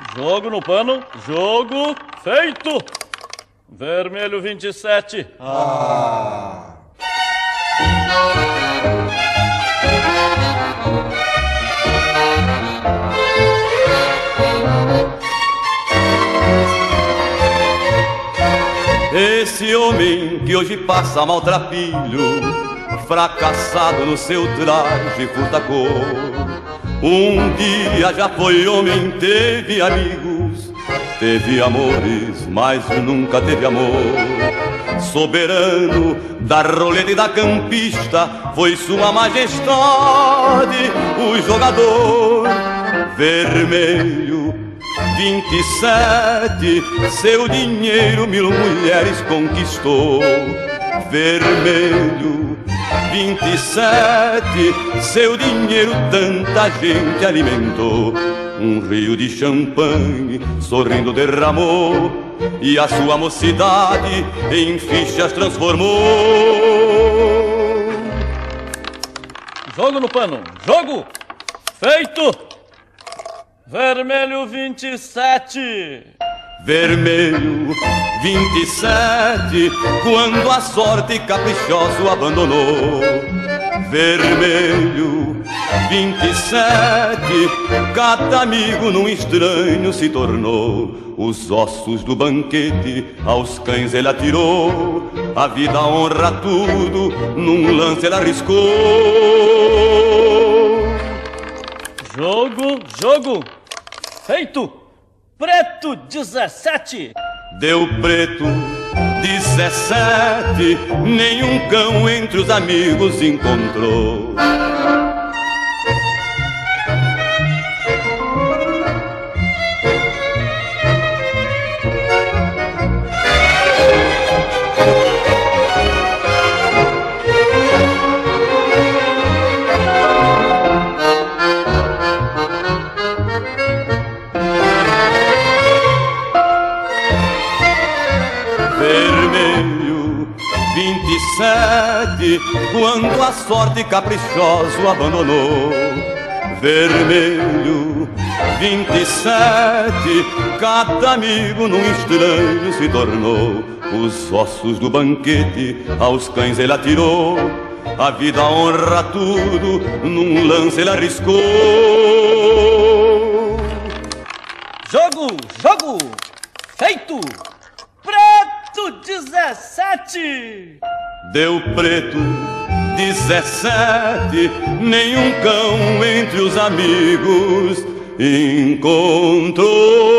Jogo no pano, jogo feito. Vermelho 27. Esse homem que hoje passa maltrapilho, fracassado no seu traje furta-cor, um dia já foi homem, teve amigos, teve amores, mas nunca teve amor. Soberano da roleta e da campista, foi sua majestade o jogador. Vermelho 27, seu dinheiro 1000 mulheres conquistou. Vermelho 27, seu dinheiro tanta gente alimentou. Um rio de champanhe sorrindo derramou, e a sua mocidade em fichas transformou. Jogo no pano, jogo feito. Vermelho 27. Vermelho 27, quando a sorte caprichoso abandonou. Vermelho 27, cada amigo num estranho se tornou. Os ossos do banquete aos cães ele atirou, a vida, a honra, tudo num lance ele arriscou. Jogo feito. Preto 17. Deu preto 17, nenhum cão entre os amigos encontrou. Quando a sorte caprichoso abandonou. Vermelho 27, cada amigo num estranho se tornou. Os ossos do banquete aos cães ele atirou, a vida, a honra, tudo num lance ele arriscou. Jogo feito. Preto 17. Deu preto 17, nenhum cão entre os amigos encontrou.